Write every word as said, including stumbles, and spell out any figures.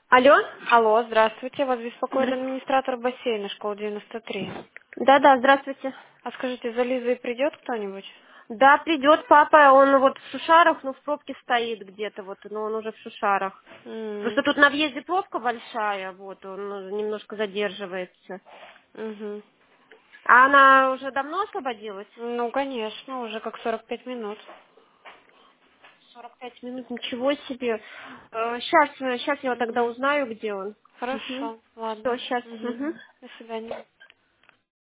Алло? Алло, здравствуйте. Вас беспокоит Здра- администратор бассейна школы девяносто три. Да-да, здравствуйте. А скажите, за Лизой придет кто-нибудь? Да, придет папа, он вот в Шушарах, ну, в пробке стоит где-то, вот, но он уже в Шушарах. М, Просто тут на въезде пробка большая, вот, он ну, немножко задерживается. мгм. А она уже давно освободилась? Ну, конечно, уже как сорок пять минут. сорок пять минут, ничего себе. Сейчас, сейчас я тогда Мгм. узнаю, где он. Угу. Хорошо, Все, ладно. сейчас. Мгм. До свидания.